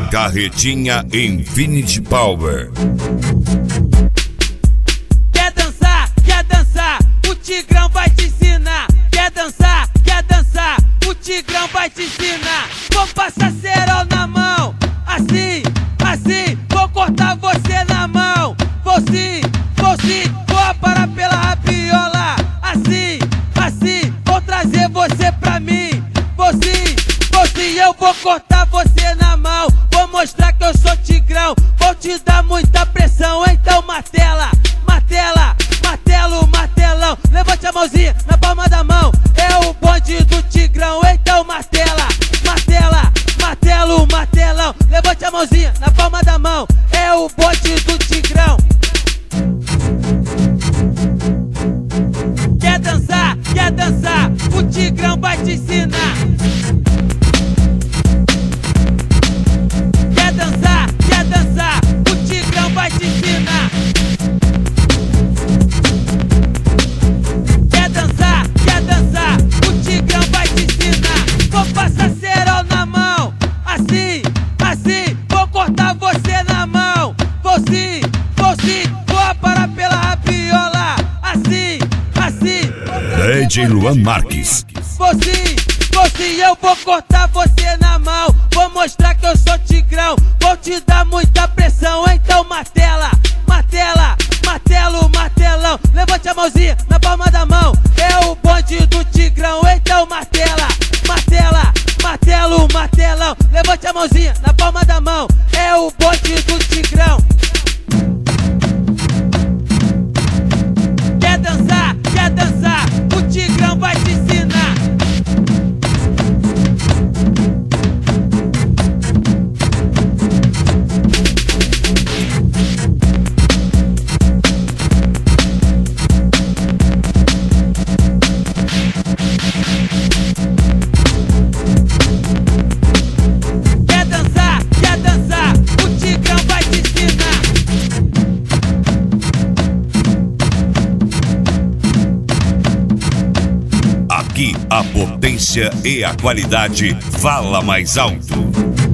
Carretinha Infinity Power. Quer dançar, o Tigrão vai te ensinar. Quer dançar, o Tigrão vai te ensinar. Vou passar cerol na mão, assim, vou cortar você na mão. Vou sim, vou aparar pela rabiola. Assim, vou trazer você pra mim. Vou sim, eu vou cortar você na mão. Vou mostrar que eu sou Tigrão, vou te dar muita pressão. Então martelão. Levante a mãozinha na palma da mão. É o bonde do Tigrão, então martelão. Levante a mãozinha na palma da mão. É o bonde do Tigrão. Quer dançar, o Tigrão vai te ensinar. Quer dançar, o Tigrão vai te ensinar. Quer dançar, o Tigrão vai te ensinar. Vou passar cerol na mão, assim, vou cortar você na mão. Vou sim, vou aparar pela rabiola. Assim, DJ Luan Marques. Vou sim, eu vou cortar você na mão. Vou mostrar que eu sou Tigrão, vou te dar muita pressão. Então martelão. Levante a mãozinha na palma da mão. É o bonde do Tigrão, então martelão. Levante a mãozinha na palma da mão. É o bonde do Tigrão. Quer dançar, o Tigrão vai te ensinar. Quer dançar, o Tigrão vai te ensinar. Aqui a potência e a qualidade fala mais alto.